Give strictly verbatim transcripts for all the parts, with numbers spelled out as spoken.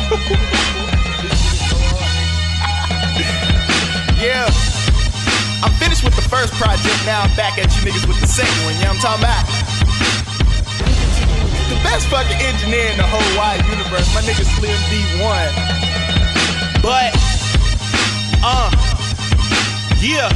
Yeah. I'm finished with the first project, now I'm back at you niggas with the second one, you know what I'm talking about? The best fucking engineer in the whole wide universe, my nigga Slim D one. But, uh, yeah.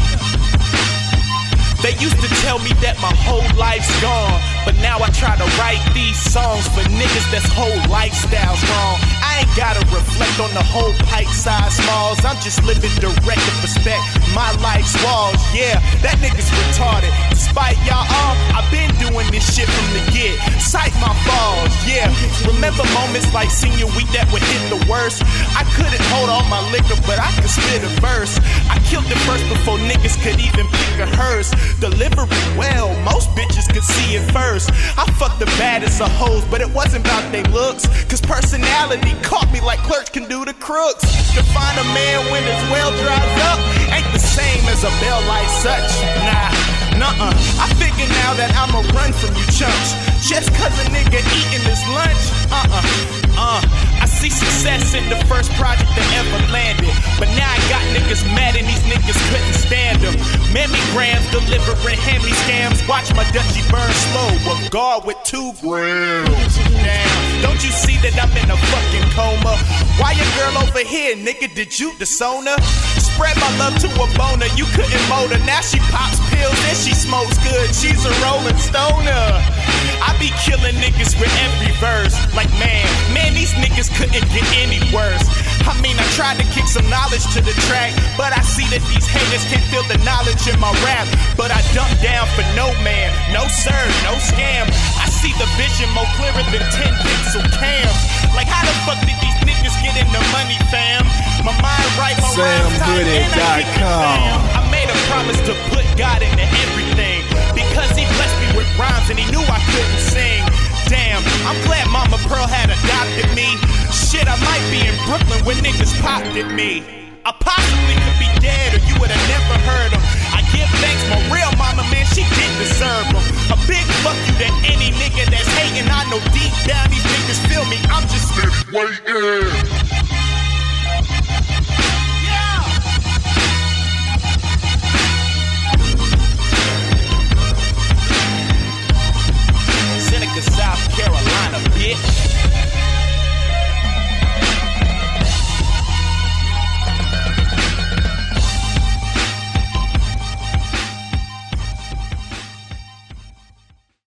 They used to tell me that my whole life's gone, but now I try to write these songs for niggas that's whole lifestyle's wrong. I ain't gotta reflect on the whole pint-sized smalls. I'm just living direct and respect my life's walls. Yeah, that nigga's retarded. Despite y'all all, I've been doing this shit from the get. Sight my falls, yeah. Remember moments like senior week that would hit the worst? I couldn't hold all my liquor, but I could spit a verse. I killed it first before niggas could even pick a hearse. Deliver it well, most bitches could see it first. I fucked the baddest of hoes, but it wasn't about they looks, cause personality caught me like clerks can do the crooks. To find a man when his well dries up ain't the same as a bell like such. Nah, nuh-uh. I figure now that I'ma run from you chumps, just cause a nigga eating his lunch. Uh-uh, uh I see success in the first project that ever landed, but now I got niggas mad and these niggas couldn't stand them. Mammograms delivering hand-me scams. Watch my Dutchie burn slow, a guard with two grams. Damn, don't you see that I'm in a fucking coma? Why your girl over here, nigga, did you disown her? Spread my love to a boner, you couldn't mold her. Now she pops pills and she smokes good, she's a rolling stoner. I be killing niggas with every verse. Like man, man these niggas couldn't get any worse. I mean I tried to kick some knowledge to the track, but I see that these haters can't feel the knowledge in my rap. But I dump down for no man, no sir, no scam. I see the vision more clearer than ten pixel cams. Like how the fuck did these niggas get in the money, fam? My mind right, my rhymes tight, and I keep it fam. I made a promise to put God into everything, because he blessed me with rhymes and he knew I couldn't sing. Damn, I'm glad Mama Pearl had adopted me. Shit, I might be in Brooklyn when niggas popped at me. I possibly could be dead or you would've never heard them. I give thanks, my real mama, man, she did deserve them. A big fuck you to any nigga that's hating. I know deep down these niggas feel me. I'm just steady waiting. Seneca, South Carolina, bitch.